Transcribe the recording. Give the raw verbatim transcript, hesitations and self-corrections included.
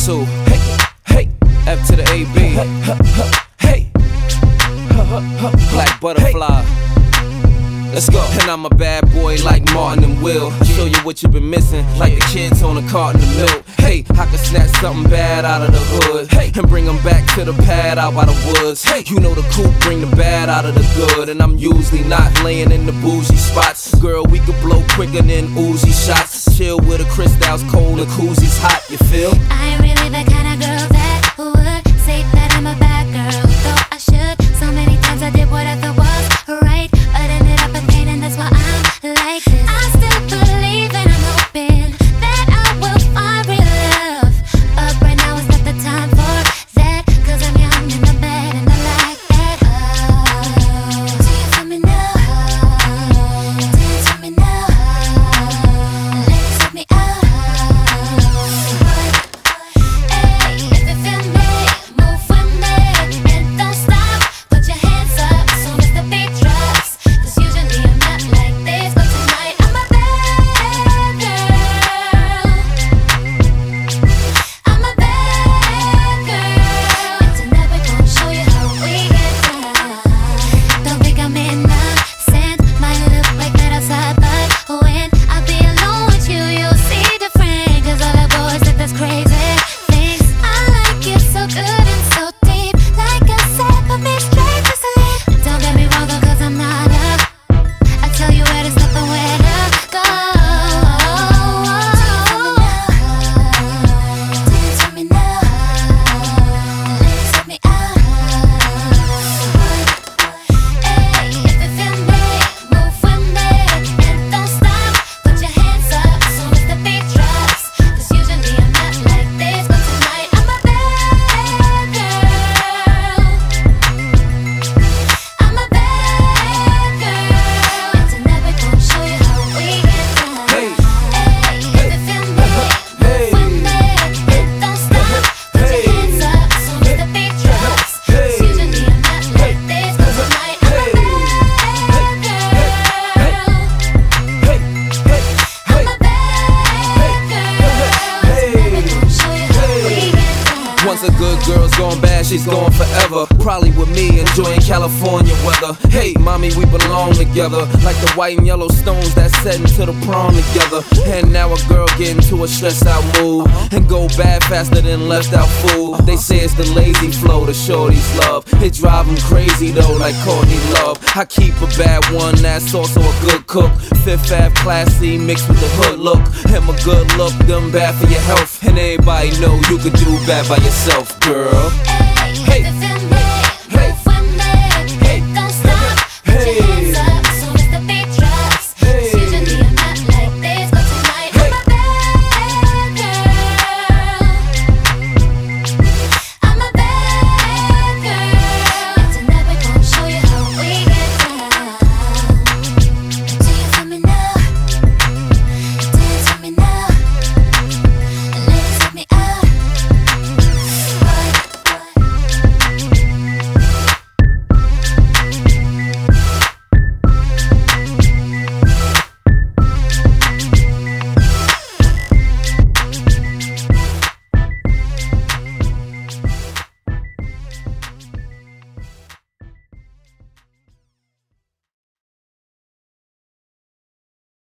two. Hey, hey, F to the A B. Hey, Black Butterfly. Let's go. And I'm a bad boy like Martin and Will. Show you what you've been missing, like the kids on a carton of milk. Hey, I can snatch something bad out of the hood, hey, and bring them back to the pad out by the woods. Hey, you know the coupe bring the bad out of the good, and I'm usually not laying in the bougie spots. Girl, we could blow quicker than Uzi shots. Chill with a Cristal's cold and koozies hot, you feel? I ain't really the kind of girl that would say that I'm a bad girl, though I should. So many times I did what I thought was right, but ended up in pain, and that's why I'm like this. I still believe and I'm hoping that I will find real love, but right now it's not the time for that, cause I'm young and I'm bad and I like that. Oh, do you feel me now? Dance with me now. Ladies with me out. Hey, if you feel me, move with me and don't stop. Put your hands up as soon as the beat drops, cause usually I'm not like this, but tonight I'm a bad girl. I'm a bad girl, and tonight we're gonna show you how we get down. Don't think I'm innocent, might look like that outside, but when I be alone with you, you'll see different, cause all the boys did this crazy things. I like it so good and so deep, like I said, put me straight to sleep. Don't get me wrong though, cause I'm not a I tell you where to stop and where to go. Dance with me now. Ladies with me out. Hey, if you feel me, move with me and don't stop. Put your hands up as soon as the beat drops, cause usually I'm not like this, but tonight I'm a bad girl. I'm a bad girl, and tonight we're gonna show you how we get down. Hey, Hey, if you feel me, move with me and don't stop. Put your hands up as soon as the beat drops, cause usually I'm not like this, but tonight I'm a bad girl. hey, hey, I'm a bad girl, and tonight we're gonna show you how we get down. once a good girl's gone bad, she's gone forever. Probably with me, enjoying California weather. Hey, mommy, we belong together, like the white and yellow stones that set into the prom together. And now a girl get into a stressed out mood and go bad faster than left out food. They say it's the lazy flow, the shorties love. It drive them crazy though, like Courtney Love. I keep a bad one that's also a good cook. Fifth Ave classy mixed with the hood look. And my good look, them bad for your health. And everybody know you could do bad by yourself, girl. Hey, if you feel